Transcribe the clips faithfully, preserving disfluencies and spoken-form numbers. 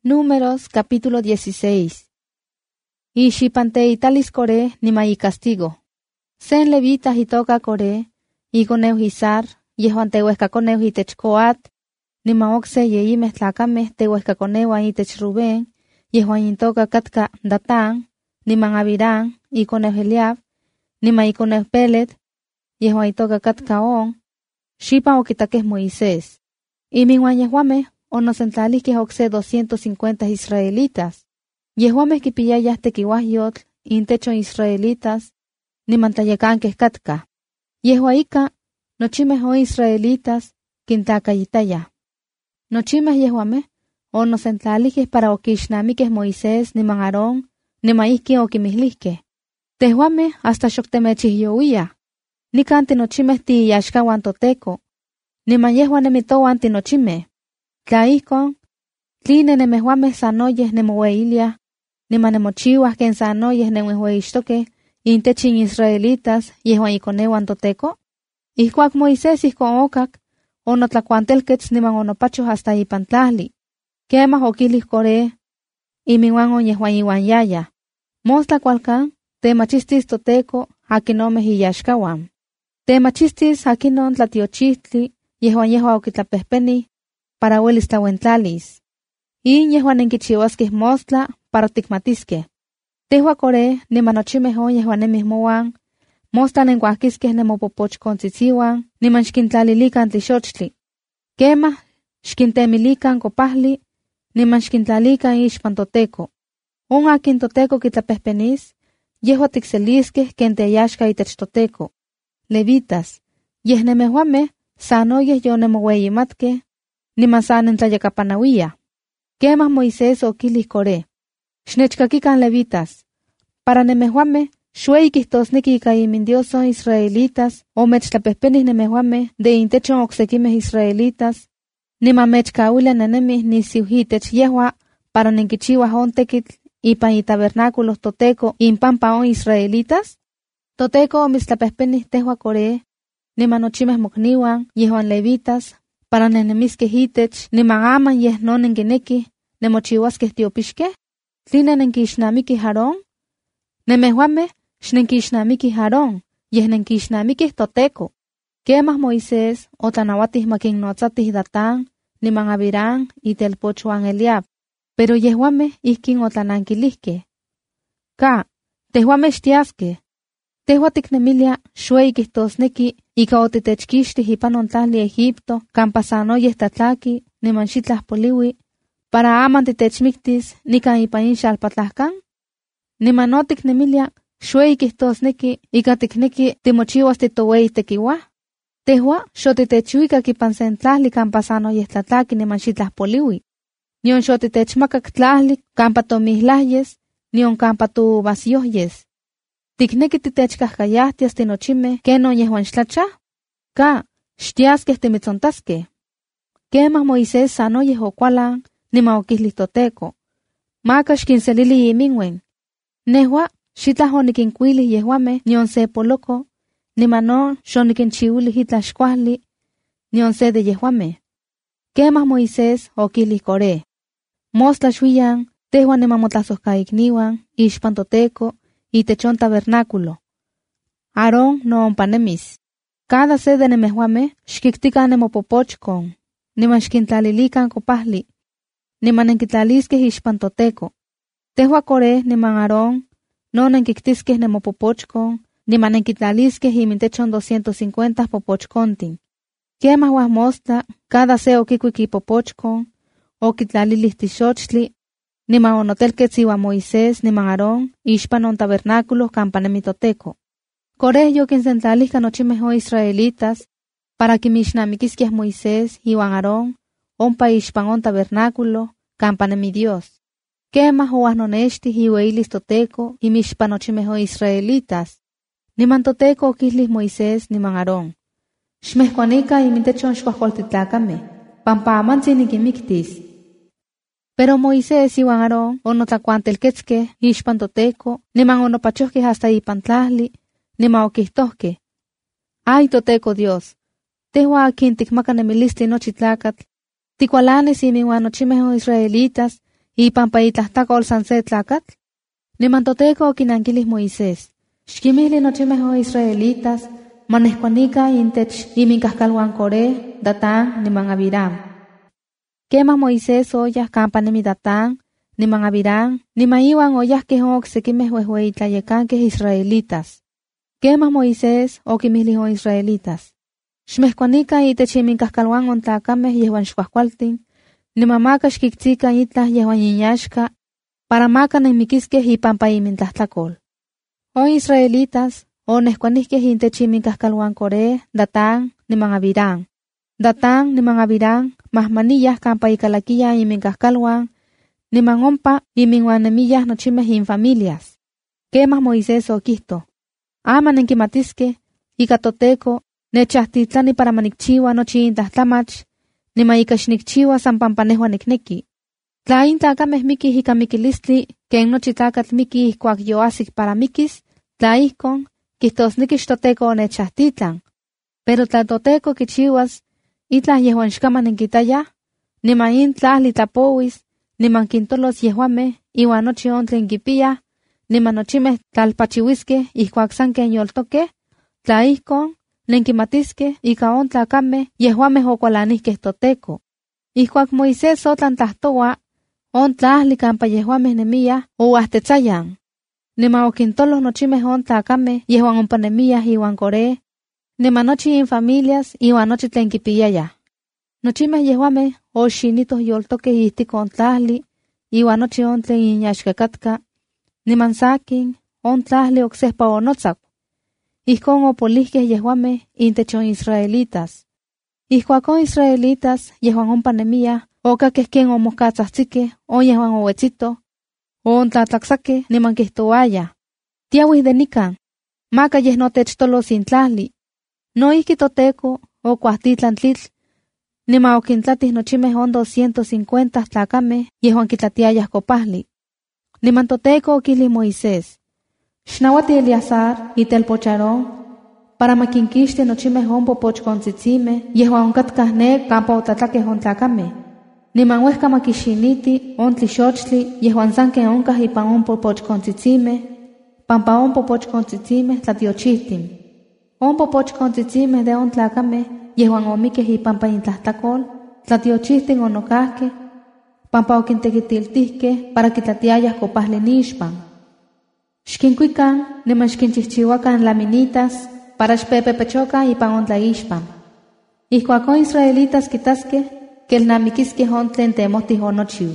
Números capítulo dieciséis. Y xipanteitalis Coré nima y castigo. Sen levitas y toca Coré, y coneu Izar, yehuan tehuesca coneu itech Coat, nima oxe yeimeh tlacameh tehuesca coneua itech Rubén, yehuan intoca katka Datán, niman Abirán, y coneu Eliab, nima y coneu Pelet, yehuan itoca katka On, xipan okitaqueh Moisés. Y minwan yehuameh onosentlalihqueh oxe doscientos cincuenta israelitas. Yehuameh quipiyayah tequiuahyotl intechon israelitas, niman tlayecanqueh katka. Yehua ika, nochimeh o israelitas quintlacayitayah. Nochimeh yehuameh onosentlalihqueh para oquixnamiqueh Moisés niman Aarón, niman ihquin oquimihlihqueh. Tehuameh hasta xoctemechihyouiyah. Nican tinochimeh tiiyaxcahuan Toteco, niman yehuan nemitouan tinochimeh. Tla ihcon, tline nemehuameh sanoyeh nemoweiliah, niman nemochiuah ken sanoyeh nemohueixtoqueh intechin israelitas yehuan iconeuan Toteco? Ihcuac Moisés ihcon ocac, onotlacuantelquetz niman onopachoh hasta ipan tlahli. Quemah oquilih Coré, iminwan on yehuan iwan yayah. Mostla cualcan, temachistis Toteco aquinomeh iyaxcahuan. Temachistis aquinon tlatiochihtli yehuan yehuan oquitlapehpenih para uelis tlauentlalis. In yehuan nenquichiuasqueh mostla para ticmatisqueh. Tehua Coré niman nochimeh on yehuan nemih moan, mostla nencuahquisqueh nemopopochcontzitziuan, niman xquintlalilican tlixochtli. Quemah, xquintemilican copahli, niman xquintlalican ixpan Toteco. On akin Toteco quitlapehpenis, yehua ticselisqueh ken teyaxca itech Toteco. Levitas, yeh nemehuameh sanoyeh yonemoweyimatkeh, niman sa nentlayakapanauiyah. Quemah Moisés oquilih Coré, xnechcaquican levitas, para nemehuameh xueyi quihtosnequi ica imindios on israelitas o mechtlapehpenih nemehuameh de intechon ocsequimeh israelitas, niman mechcauilia nenemih nisiu itech yehua para nenquichiuah on tequitl ipan itabernáculo Toteco impampa on israelitas? Toteco omitztlapehpenih tehua Coré, niman nochimeh mocniuan yehuan levitas, para nenemisqueh itech, niman aman yeh no nenquinequih nemochiuasqueh tiopixqueh? ¿Tline nenquixnamiquih Aarón? Nemehuameh xnenquixnamiquih Aarón, yeh nenquixnamiquih Toteco. Quemah Moisés otlanauatih maquinnotzatih Datán, niman Abirán itelpochuan Eliab, pero yehuameh ihquin otlananquilihqueh. Ca, tehuameh xtiasqueh. Tehua ticnemilia xueyi quihtosnequi ica otitechquixtih ipan on tlahli Egipto campa sanoyeh tlatlaki niman xitlah poliui, para aman titechmictis nican ipan in xalpatlahcan? Niman no ticnemilia xueyi quihtosnequi ica ticnequi timochiuas titowei tequiuah? Tehua xotitechuicac ipan sen tlahli campa sanoyeh tlatlaki niman xitlah poliui. Nion xotitechmacac tlahli campa tomihlayes, nion campa tuuvasyohyes. ¿Ticnequi titechcahcayahtias tinochimeh kenon yehuan xtlachah? Ca, xtiasqueh timitzontasqueh. Quemah Moisés sanoyeh okualan, niman oquilih Toteco, maca xquinselili iminuen. Nehua xitlah oniquincuilih yehuameh nion se poloco, niman no xoniquinchiuilih itlah xcuahli, nion se de yehuameh. Quemah Moisés oquilih Coré, mostla xuiyan, tehua niman motlasohcaicniuan, ixpan Toteco, itechon tabernáculo. Aarón no ompanemis. Cada se de nemehuameh xquictican nemopopochcon, niman xquintlalilican copahli, niman nenquitlalisqueh ixpan Toteco. Tehua Coré niman Aarón no nenquictisqueh nemopopochcon, niman nenquitlalisqueh imintechon doscientos cincuenta popochcontin. Quemah uahmostla, cada se oquicuic ipopochcon, oquitlalilih tixochtli, niman onotelquetz iuan Moisés niman Aarón ixpan on tabernáculo campa nemi Toteco. Coré yoquinsentlalihca nochimeh on israelitas para quimixnamiquisquiah Moisés iuan Aarón ompa ixpan on tabernáculo campa nemi Dios. Quemah oahnonextih iueilis Toteco imixpan nochimeh on israelitas. Niman Toteco oquilih Moisés niman Aarón, xmehcuanica imintechon xcuahcualtitlacameh, pampa amantzin niquimictis. Pero Moisés iuan Aarón onotlacuantelquetzqueh ixpan Toteco, niman onopachohqueh hasta ipan tlahli, niman oquihtohqueh, Ay Toteco Dios, tehua akin ticmaca nemilistli nochi tlacatl, ticualanis iminuan nochimeh on israelitas ipan pa itlahtakol san se tlakatl? Niman Toteco okinankilis Moisés, xkimihli nochimeh o israelitas, manehkuanika intech iminkahkaluan Coré, Datán, niman Abiram. Kemah Moisés oyah kampa nemi Datán, niman Abiram, niman iwan oyahkeh on oksekimeh uehueyitlayekankeh israelitas. Kemah Moisés okimihli on israelitas, xmehkuanika itech iminkahkaluan on tlakameh yehuan xkuahkualtin, niman maka xkiktzika itlah yehuan inyaxka, para maka nenmikiskeh ipampa imintlahtlakol. O israelitas, o nehkuanihkeh intech iminkahkaluan Coré, Datán, niman Abiram. Datán niman Abiram mahmaniyah kampa ikalakiya iminkahkaluan, niman ompa iminwanemiyah nochimeh infamilias. Kemah Moisés okihto, ama nenkimatiskeh, ika Toteco, nechahtitlani para manikchiwa nochi intlahtamach, niman ika xnikchiwa san pampa nehua nikneki. Tla in tlakameh mikih ika mikilistli, ken nochi tlakatl miki ihkuak yoasik para mikis, tla ihkon, kihtosneki xToteco onechahtitlan. Pero tla Toteco kichiwas, itlah yehuan xkama nenkitayah, niman in tlahli tlapowis, niman kintolos yehuameh, iwan nochi on tlen kipiyah, niman nochimeh tlalpachiwiskeh ihkuak san ken yoltokeh, tla ihkon, nenkimatiskeh ika on tlakameh yehuameh okualanihkeh Toteco. Ihkuak Moisés otlan tlahtowa, on tlahli kampa yehuameh nemiyah ouahtetzayan. Niman okintolos nochimeh on tlakameh yehuan ompa nemiyah iwan Coré, niman nochi infamilias iwan nochi tlen kipiyayah. Nochimeh yehuameh oxinitoh yoltokeh ihtik on tlahli, iwan nochi on tlen inyaxkakatka, niman sakin, on tlahli oksehpa onotsak. Ihkon opolihkeh yehuameh intech on israelitas. Ihkuak on israelitas yehuan ompa nemiyah, okakeh ken omohkatzahtzikeh, on yehuan owetzito, on tlatlaksakeh niman kihtowayah, tiawih de nikan, maka yeh notechtolos in tlahli. Noihki Toteco okuahtitlan tlitl, niman okintlatih nochimeh on doscientos cincuenta tlakameh yehuan kitlatiayah kopahli. Niman Toteco okilih Moisés, xnawati Eleazar itelpoch Aarón, para makinkixti nochimeh on popochkontzitsimeh yehuan onkatkah ne kampa otlatlakeh on tlakameh. Niman uehka makixiniti on tlixochtli yehuan san ken onkah ipan on popochkontzitsimeh, pampa on popochkontzitsimeh tlatiochihtin. On popochkontzitsimeh de on tlakameh yehuan omikeh ipampa intlahtlakol, tlatiochihtin onokahkeh, pampa okintekitiltihkeh para kitlatiayah kopahli nixpan. Xkinkuikan niman xkinchihchiwakan laminitas para xpepepechokan ipan on tlaixpan. Ihkuak on israelitas kitaskeh, kelnamikiskeh on tlen temohtih onochiu.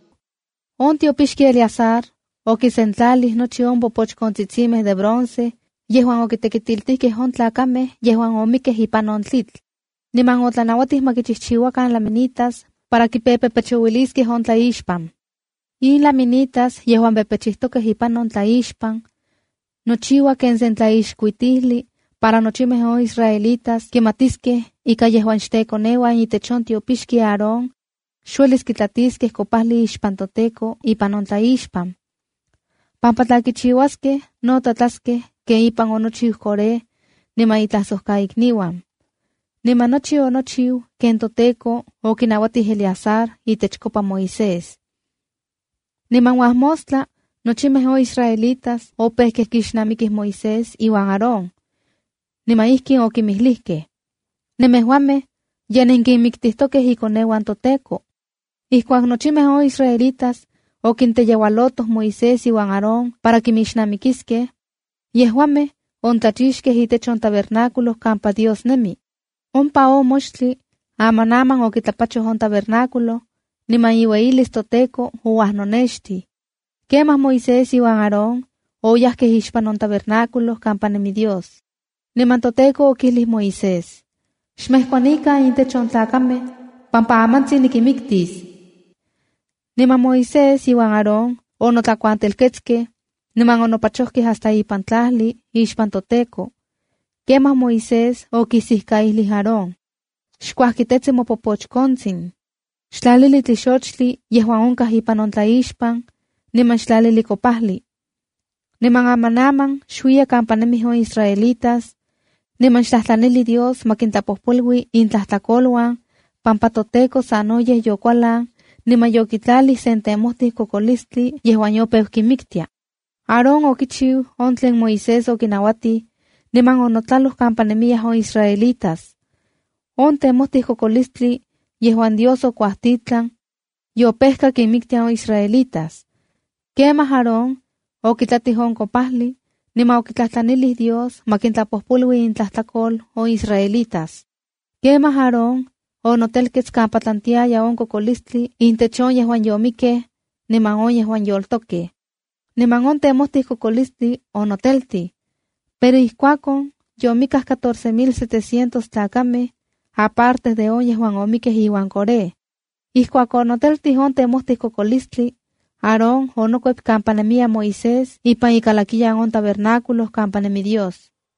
On tiopixki Eleazar okisentlalih nochi on popochkontzitsimeh de bronce yehuan okitekitiltihkeh on tlakameh yehuan omikeh ipan on tlitl. Niman otlanauatih makichihchiwakan laminitas para kipepepechowiliskeh on tlaixpan. In laminitas yehuan pepechihtokeh ipan on tlaixpan, nochiwa ken sen tlaixkuitihli para nochimeh on israelitas kimatiskeh ika yehuan xtekonewan itech on tiopixki Aarón, xuelis kitlatiskeh kopahli ixpan Toteco ipan on tlaixpan. Pampa tla kichiwaskeh, no tatlaskeh ken ipan onochiu Coré, niman itlasohkaikniwan. Niman nochi onochiu ken Toteco okinauatih Eleazar itech kopa Moisés. Niman uahmostla, nochimeh o israelitas opehkeh kixnamikih Moisés iwan Aarón. Niman ihkin okimihlihkeh, nemehuameh ya nenkinmiktihtokeh ikoneuan Toteco. Ihkuak nochimeh o israelitas okinteyeualotoh Moisés iwan Aarón para kimixnamikiskeh, yehuameh ontlachixkeh itech on tabernáculo kampa Dios nemi. Ompa o moxtli, amanaman okitlapachoh on tabernáculo, niman iueilis Toteco ouahnonexti. Kemah Moisés iwan Aarón oyahkeh ixpan on tabernáculo kampa nemi Dios. Niman Toteco okilih Moisés, xmehkuanika intech on tlakameh, pampa amantzi nikimiktis. Niman Moisés iwan Aarón onotlakuantelketzkeh, niman onopachohkeh hasta ipan tlahli ixpan Toteco. Kemah Moisés okisihkailih Aarón, xkuahkitetzi mopopochkontzin, xtlalili tlixochtli yehuan onkah ipan on tlaixpan, niman xtlalili kopahli. Niman amanaman xuia kampa nemih on israelitas, niman xtlahtlanili Dios makintlapojpolui intlahtlakoluan, pampa Toteco sanoyeh yokualan, nimayoquitlali sentemohti cocolistli yehuan yopeuquimictia. Aarón oquichiu ontlen Moisés oquinawati, niman onotlaloh campa nemiyah on israelitas. On temohti cocolistli yehuan Dios ocuahtitlan, yopehca quimictia on israelitas. Quemah Aarón oquitlatih on copahli, nima oquitlahtlanilih Dios maquintlapohpolui intlahtlacol on israelitas. Quemah Aarón onotelquetz campa tlantiaya on cocolistli intech on yehuan yomiqueh, niman on yehuan yoltoqueh. Niman on temohti cocolistli onotelti, pero ihcuacon yomicah catorce mil setecientos tlacameh, aparte de on yehuan omiqueh ihuan Coré. Ihcuac onotelti on temohti cocolistli, Aarón onocuep campa nemia Moisés ipan icalaquiyan on tabernáculos campa nemi Dios.